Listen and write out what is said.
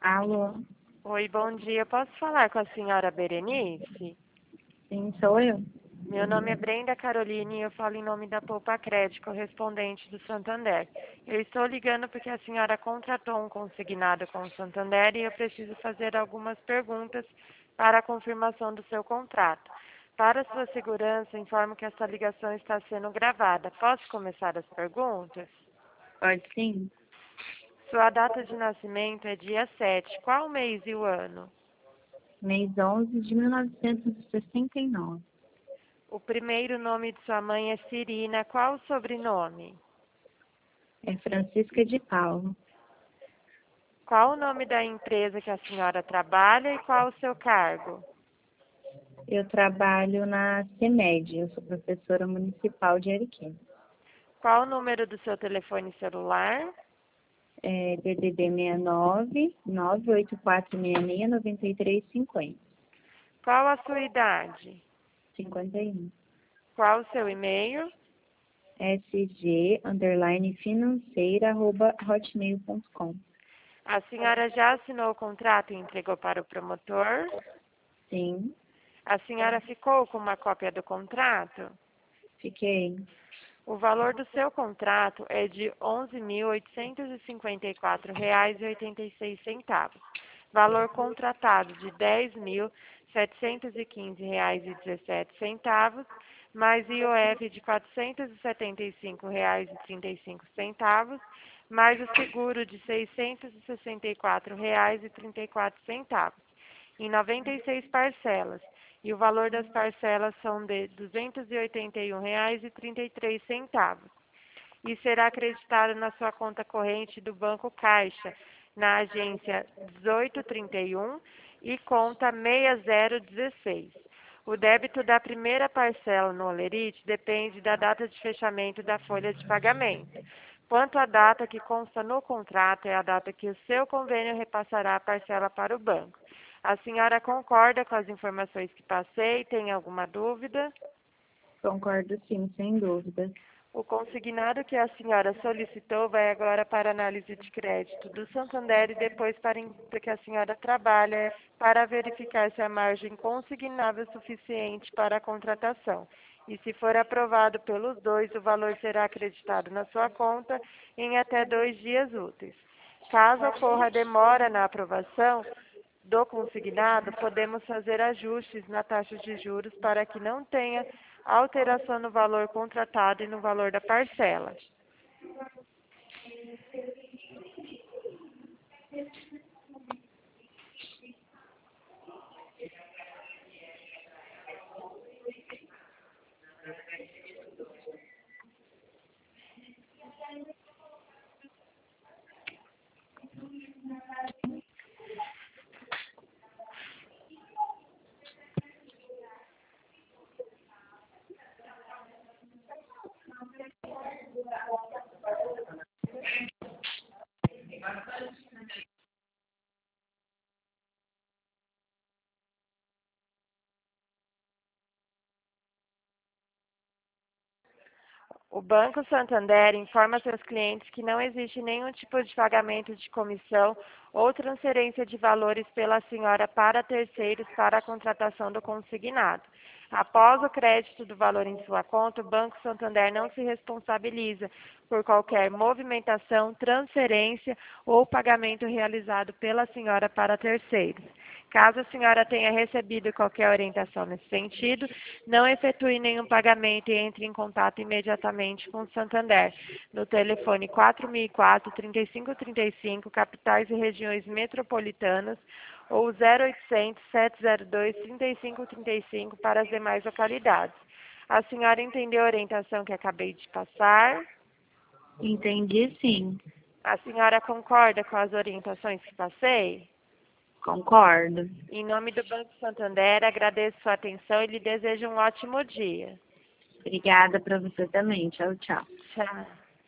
Alô? Oi, bom dia. Posso falar com a senhora Berenice? Sim, sou eu. Meu nome é Brenda Caroline e eu falo em nome da Poupa Crédito, correspondente do Santander. Eu estou ligando porque a senhora contratou um consignado com o Santander e eu preciso fazer algumas perguntas para a confirmação do seu contrato. Para sua segurança, informo que esta ligação está sendo gravada. Posso começar as perguntas? Pode sim? Sua data de nascimento é dia 7. Qual o mês e o ano? Mês 11 de 1969. O primeiro nome de sua mãe é Cirina. Qual o sobrenome? É Francisca de Paulo. Qual o nome da empresa que a senhora trabalha e qual o seu cargo? Eu trabalho na CEMED, eu sou professora municipal de Ariquemes. Qual o número do seu telefone celular? É DDD 69 98466 9350. Qual a sua idade? 51. Qual o seu e-mail? sg_financeira@hotmail.com. A senhora já assinou o contrato e entregou para o promotor? Sim, A senhora ficou com uma cópia do contrato? fiquei. O valor do seu contrato é de R$ 11.854,86. Valor contratado de R$ 10.715,17, mais IOF de R$ 475,35, mais o seguro de R$ 664,34, em 96 parcelas. E o valor das parcelas são de R$ 281,33. E será acreditado na sua conta corrente do Banco Caixa, na agência 1831 e conta 6016. O débito da primeira parcela no Olerite depende da data de fechamento da folha de pagamento. Quanto à data que consta no contrato, é a data que o seu convênio repassará a parcela para o banco. A senhora concorda com as informações que passei? Tem alguma dúvida? Concordo sim, sem dúvida. O consignado que a senhora solicitou vai agora para análise de crédito do Santander e depois para a empresa que a senhora trabalha para verificar se a margem consignável é suficiente para a contratação. E se for aprovado pelos dois, o valor será acreditado na sua conta em até 2 dias úteis. Caso ocorra demora na aprovação do consignado, podemos fazer ajustes na taxa de juros para que não tenha alteração no valor contratado e no valor da parcela. O Banco Santander informa seus clientes que não existe nenhum tipo de pagamento de comissão ou transferência de valores pela senhora para terceiros para a contratação do consignado. Após o crédito do valor em sua conta, o Banco Santander não se responsabiliza por qualquer movimentação, transferência ou pagamento realizado pela senhora para terceiros. Caso a senhora tenha recebido qualquer orientação nesse sentido, não efetue nenhum pagamento e entre em contato imediatamente com o Santander, no telefone 4004-3535, capitais e regiões metropolitanas, ou 0800-702-3535 para as demais localidades. A senhora entendeu a orientação que acabei de passar? Entendi sim. A senhora concorda com as orientações que passei? Concordo. Em nome do Banco Santander, agradeço sua atenção e lhe desejo um ótimo dia. Obrigada para você também. Tchau, tchau. Tchau.